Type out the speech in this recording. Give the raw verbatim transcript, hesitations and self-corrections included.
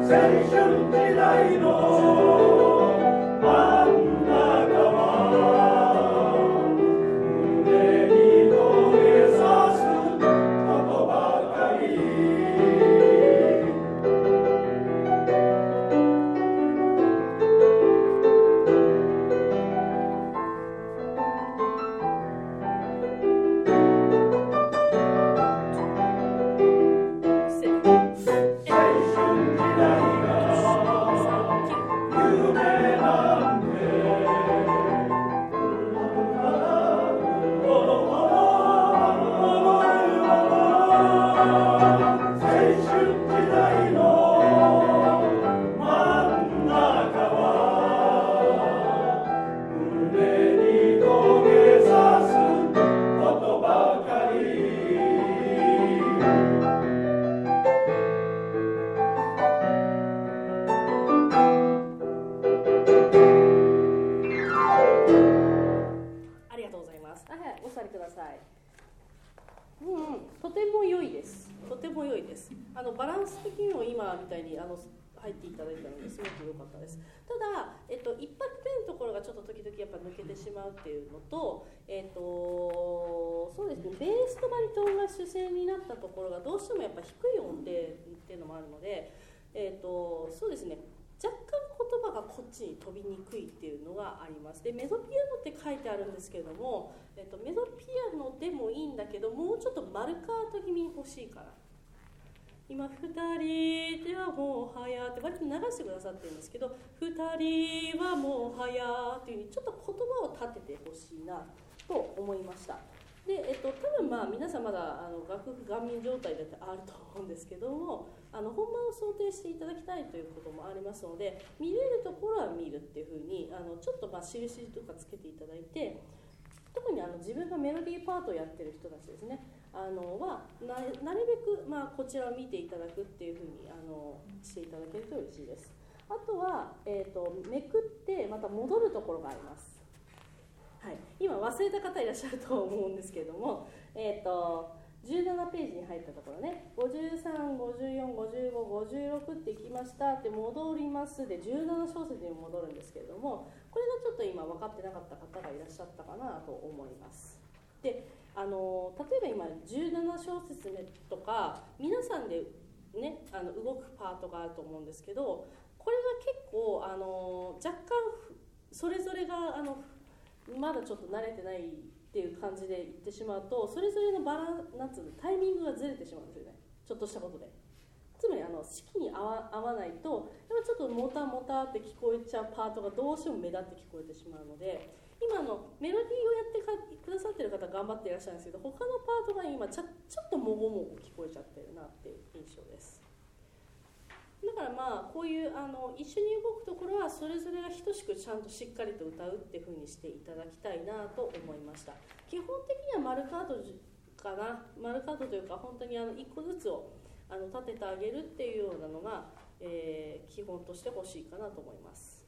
春時代の真ん中は胸に土下座すことばかり。 あのバランス的にも今みたいにあの入っていただいたのですごく良かったです。ただ、えっと、一拍目のところがちょっと時々やっぱ抜けてしまうっていうのと、えっと、そうですね、ベースとバリトンが主声になったところがどうしてもやっぱ低い音程っていうのもあるので、えっと、そうですね、若干言葉がこっちに飛びにくいっていうのがあります。で、メゾピアノって書いてあるんですけれども、えっと、メゾピアノでもいいんだけど、もうちょっとマルカート気味に欲しいから。今ふたりではもはやって割と流してくださってるんですけど、ふたりはもはやっていう風にちょっと言葉を立ててほしいなと思いました。で、えっと、多分まあ皆さんまだあの楽譜顔面状態だってあると思うんですけども、あの本番を想定していただきたいということもありますので、見れるところは見るっていう風にあのちょっとまあ印とかつけていただいて、特にあの自分がメロディーパートをやってる人たちですね、あのは な, なるべく、まあ、こちらを見ていただくっていうふうにあのしていただけると嬉しいです。あとは、えーと、めくってまた戻るところがあります。はい、今忘れた方いらっしゃると思うんですけれども、えーと、じゅうななページに入ったところね、ごじゅうさん、ごじゅうよん、ごじゅうご、ごじゅうろくっていきましたって戻りますでじゅうなな小節に戻るんですけれども、これがちょっと今分かってなかった方がいらっしゃったかなと思います。で、あの例えば今じゅうなな小節目とか皆さんで、ね、あの動くパートがあると思うんですけど、これが結構あの若干それぞれがあのまだちょっと慣れてないっていう感じで言ってしまうと、それぞれのバランスなんつうのタイミングがずれてしまうんですよね、ちょっとしたことで。つまりあの式に合 わ, 合わないとやっぱちょっとモタモタって聞こえちゃうパートがどうしても目立って聞こえてしまうので、今のメロディーをやってかくださってる方頑張っていらっしゃるんですけど、他のパートが今ちょ, ちょっともごもご聞こえちゃってるなっていう印象です。だからまあこういうあの一緒に動くところはそれぞれが等しくちゃんとしっかりと歌うっていう風にしていただきたいなと思いました。基本的にはマルカートかな、マルカートというか本当にあのいっこずつをあの立ててあげるっていうようなのが、えー、基本として欲しいかなと思います。